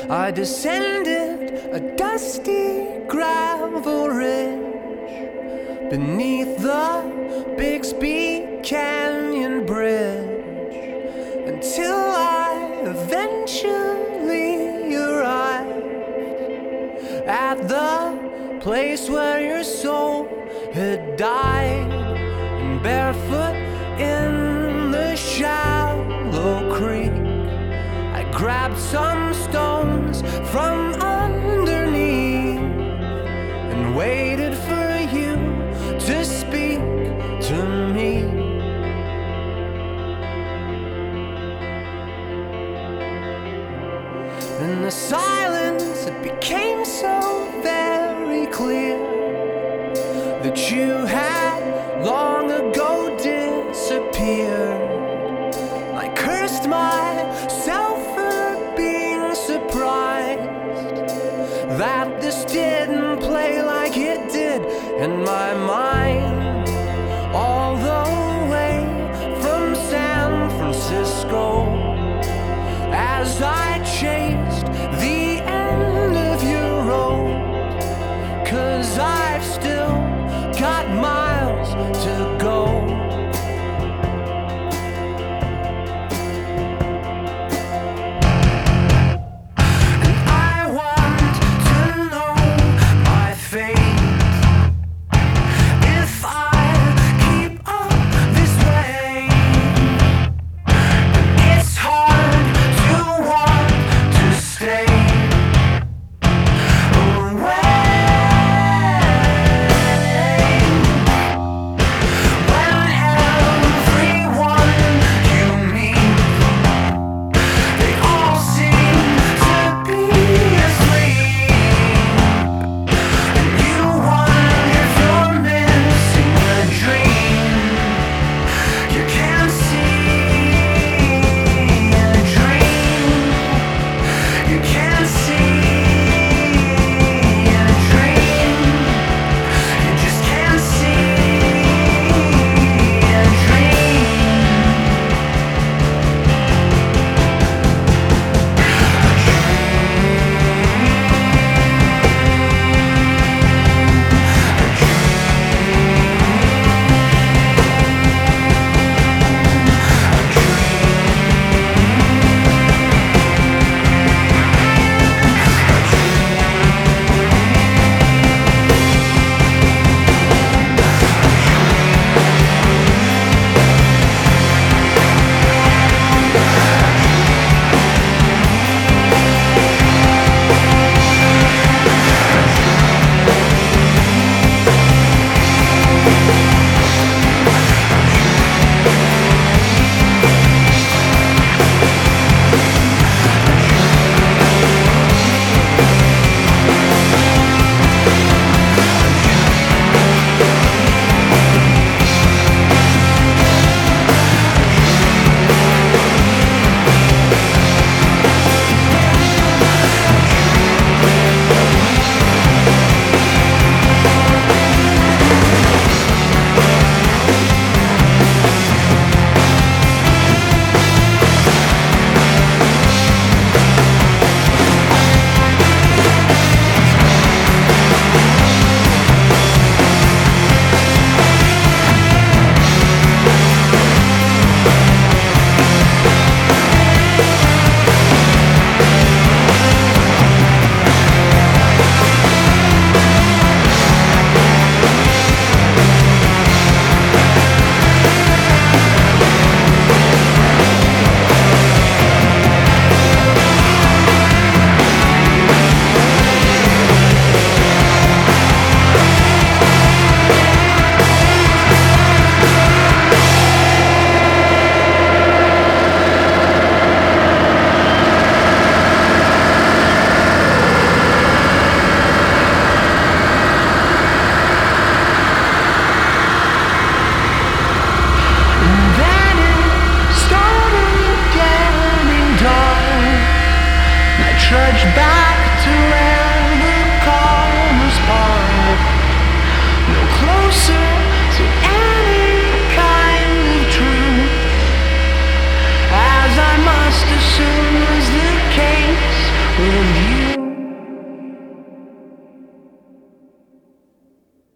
I descended a dusty gravel ridge beneath the Bixby Canyon Bridge until I eventually arrived at the place where your soul had died, and barefoot in the shallow creek I grabbed some stones from underneath and waited for you to speak to me. In the silence it became so very clear that you had long ago disappeared. I cursed myself for being surprised that this didn't play like it did in my mind, all the way from San Francisco, as I chased the end of your road, 'cause I've still got miles to go. And I want to know my fate if I keep up this way. It's hard to want to stay away. Trudge back to where the corners part, no closer to any kind of truth, as I must assume was the case in